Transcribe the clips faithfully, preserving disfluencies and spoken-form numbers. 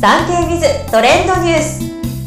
産経ビズトレンドニュース。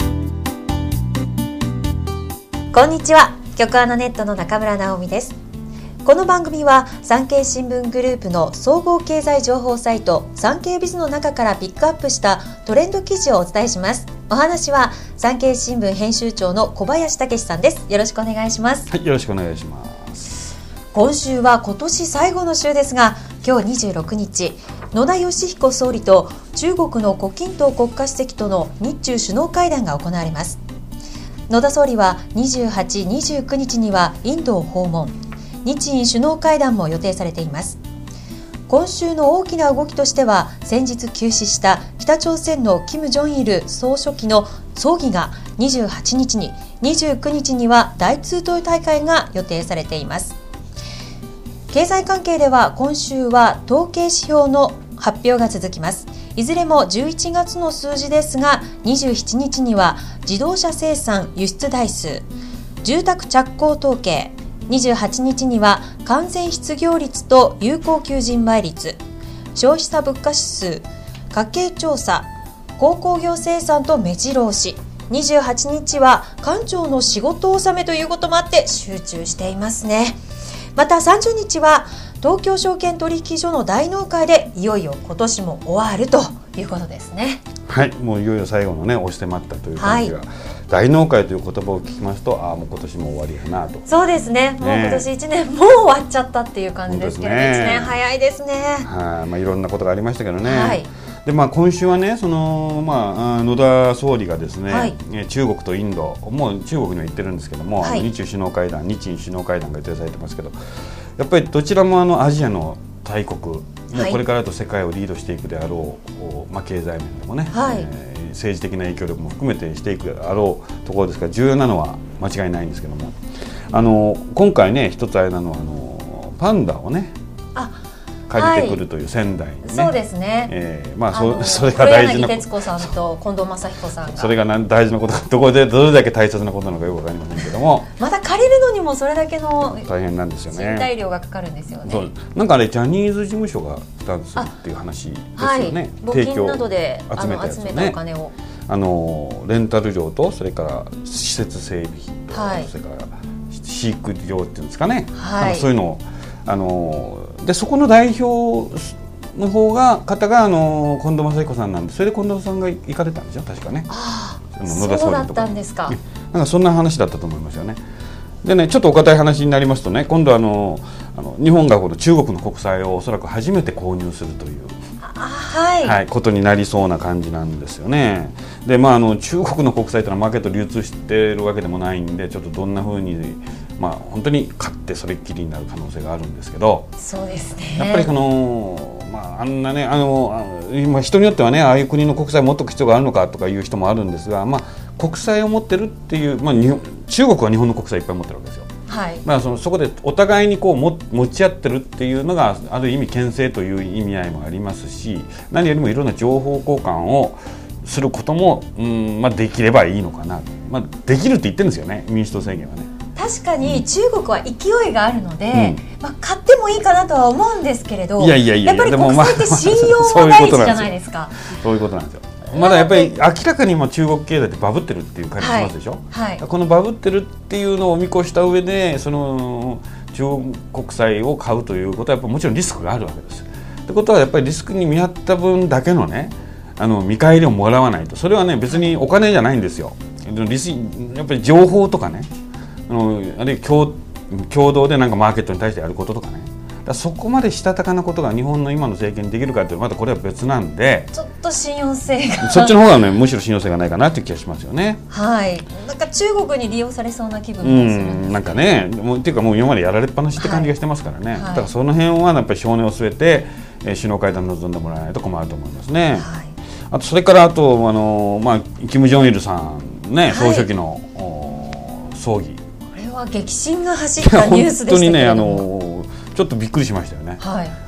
こんにちは、局アナネットの中村直美です。この番組は産経新聞グループの総合経済情報サイト産経ビズの中からピックアップしたトレンド記事をお伝えします。お話は産経新聞編集長の小林武史さんです。よろしくお願いします。 はい、よろしくお願いします。 今週は今年最後の週ですが、今日にじゅうろくにち、野田佳彦総理と中国の胡錦涛国家主席との日中首脳会談が行われます。野田総理はにじゅうはち、にじゅうくにちにはインドを訪問、日印首脳会談も予定されています。今週の大きな動きとしては、先日急死した北朝鮮のキム・ジョンイル総書記の葬儀がにじゅうはちにちに、にじゅうくにちには大通島大会が予定されています。経済関係では今週は統計指標の発表が続きます。いずれもじゅういちがつの数字ですが、にじゅうしちにちには自動車生産輸出台数、住宅着工統計、にじゅうはちにちには完全失業率と有効求人倍率、消費者物価指数、家計調査、鉱工業生産と目白押し、にじゅうはちにちは官庁の仕事納めということもあって集中していますね。またさんじゅうにちは東京証券取引所の大納会で、いよいよ今年も終わるということですね。 はい、もういよいよ最後のね、押して待ったという感じが、 はい、 大納会という言葉を聞きますと、ああもう今年も終わりやなと。 そうですね、もう今年いちねんもう終わっちゃったっていう感じですけど、ね、いちねん早いですね。 はい、まあ、いろんなことがありましたけどね。 はい、 でまあ、今週はね、その、まあ、野田総理がですね、はい、中国とインド、もう中国には行ってるんですけども、はい、日中首脳会談、日印首脳会談が予定されてますけど、やっぱりどちらもあのアジアの大国、もうこれからと世界をリードしていくであろう、まあ、経済面でもね、はい、えー、政治的な影響力も含めてしていくであろうところですから、重要なのは間違いないんですけども、あの今回ね、一つあれなのはあのパンダをね、あ借りてくるという仙台にね、 そうですね、 えーまあ、そ, それが大事な、 黒柳徹子さんと近藤正彦さんが、 それが大事なことか、どこでどれだけ大切なことなのかよく分かりませんけども、 また借りるのにもそれだけの大変なんですよね。 賃貸料がかかるんですよね。 そうなんかあれジャニーズ事務所が負担するっていう話ですよね。 はい、募金などで集めたやつ、ね、集めたお金を、 あのレンタル料と、それから施設整備費と、はい、それから飼育料っていうんですかね、はい、そういうのをあので、そこの代表の方が方があの近藤正彦さんなんで、それで近藤さんが行かれたんですよ、確かね。 ああ、そうだったんですか。 なんかそんな話だったと思いますよね。でね、ちょっとお堅い話になりますとね、今度あのあの日本がこの中国の国債をおそらく初めて購入するという、 はいはい、ことになりそうな感じなんですよね。で、まあ、あの中国の国債というのはマーケット流通しているわけでもないんで、ちょっとどんな風に、まあ、本当に買ってそれっきりになる可能性があるんですけど、 そうですね、 やっぱりこの、まあ、あんなね、あの今人によってはね、ああいう国の国債を持っておく必要があるのかとかいう人もあるんですが、まあ、国債を持ってるっていう、まあ、日本中国は日本の国債いっぱい持ってるわけですよ。はい、まあ、そのそこでお互いにこうも持ち合ってるっていうのがある意味牽制という意味合いもありますし、何よりもいろんな情報交換をすることも、うん、まあ、できればいいのかな、まあ、できるって言ってるんですよね、民主党政権はね。 確かに中国は勢いがあるので、うん、まあ、買ってもいいかなとは思うんですけれど、 いやいやいや、 やっぱり国債って信用も大事じゃないですか。 そういうことなんですよ。まだやっぱり明らかに今中国経済ってバブってるっていう感じしますでしょ、はいはい、このバブってるっていうのを見越した上で、その中国国債を買うということはやっぱりもちろんリスクがあるわけです。ってことはやっぱりリスクに見合った分だけのね、あの見返りをもらわないと、それはね別にお金じゃないんですよ。リスやっぱり情報とかね、あのあるいは 共, 共同でなんかマーケットに対してやることとかね、だそこまでしたたかなことが日本の今の政権にできるかというと、またこれは別なんで、 ちょっと信用性がそっちの方がね、むしろ信用性がないかなという気がしますよね。 はい、なんか中国に利用されそうな気分がするんです、 うん、なんかね、もうっていうかもう今までやられっぱなしって感じがしてますからね、はいはい、だからその辺はやっぱり性根を据えて、えー、首脳会談に臨んでもらわないと困ると思いますね。はい、あとそれからあとあの、まあ、キム・ジョンイルさん、ね、総書記の、はい、葬儀、これは激震が走ったニュースでしたけれども、 本当にね、あのちょっとびっくりしましたよね。はい、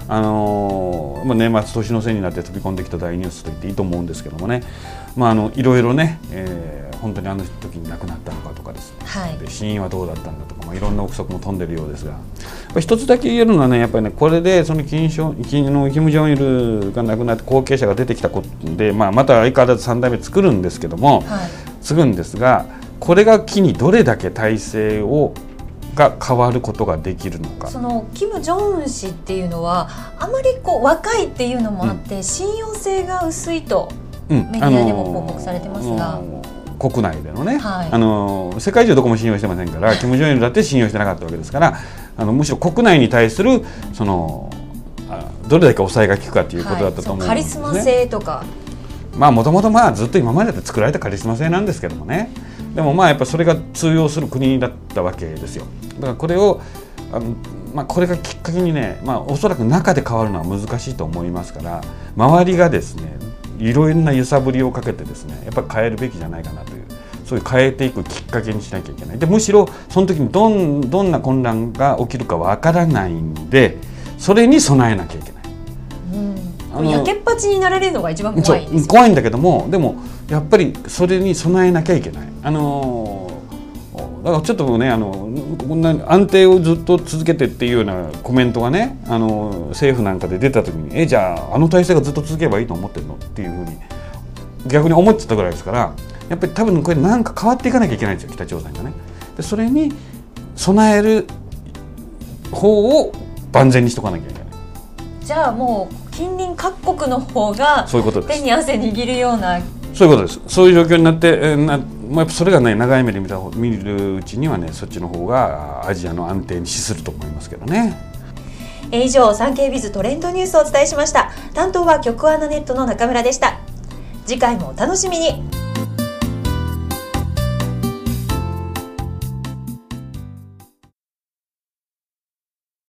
あのーまあ、年末年の瀬になって飛び込んできた大ニュースと言っていいと思うんですけどもね、まあ、あのいろいろね、えー、本当にあの時に亡くなったのかとかですね、はい、で死因はどうだったんだとか、まあ、いろんな憶測も飛んでるようですが、やっぱ一つだけ言えるのはね、やっぱりね、これでその金正キム・ジョンイルが亡くなって後継者が出てきたことで、まあ、また相変わらずさん代目作るんですけども、はい、継ぐんですが、これが機にどれだけ体制をが変わることができるのか。 そのキム・ジョンウン氏っていうのはあまりこう若いっていうのもあって、うん、信用性が薄いとメディアでも報告されてますが、あのー、国内でのね、はい、あのー、世界中どこも信用してませんからキム・ジョンイルだって信用してなかったわけですから、あのむしろ国内に対するそのどれだけ抑えが効くかということだったと思うんですね。 はい、カリスマ性とか、 まあもともとまあずっと今までで作られたカリスマ性なんですけどもね、でもまあやっぱそれが通用する国だったわけですよ。だからこれをあの、まあ、これがきっかけにね、まあ、おそらく中で変わるのは難しいと思いますから、周りがですねいろいろな揺さぶりをかけてですね、やっぱり変えるべきじゃないかなという、そういう変えていくきっかけにしなきゃいけない。でむしろその時にどん、どんな混乱が起きるかわからないんで、それに備えなきゃいけない。 うん、やけっぱちになられるのが一番怖いんですよ。 怖いんだけども、でもやっぱりそれに備えなきゃいけない。あのだからちょっとね、あのこんな安定をずっと続けてっていうようなコメントがね、あの政府なんかで出た時に、えじゃああの体制がずっと続けばいいと思ってるのっていうふうに逆に思ってたぐらいですから、やっぱり多分これなんか変わっていかなきゃいけないんですよ、北朝鮮がね。でそれに備える方を万全にしとかなきゃいけない。 じゃあもう近隣各国の方が手に汗握るような、 そういうことです。そういう状況になって、えーなまあ、やっぱそれがね長い目で見た見るうちにはね、そっちの方がアジアの安定に資すると思いますけどね。 え以上、サンケイビズトレンドニュースをお伝えしました。担当は局アナネットの中村でした。次回もお楽しみに。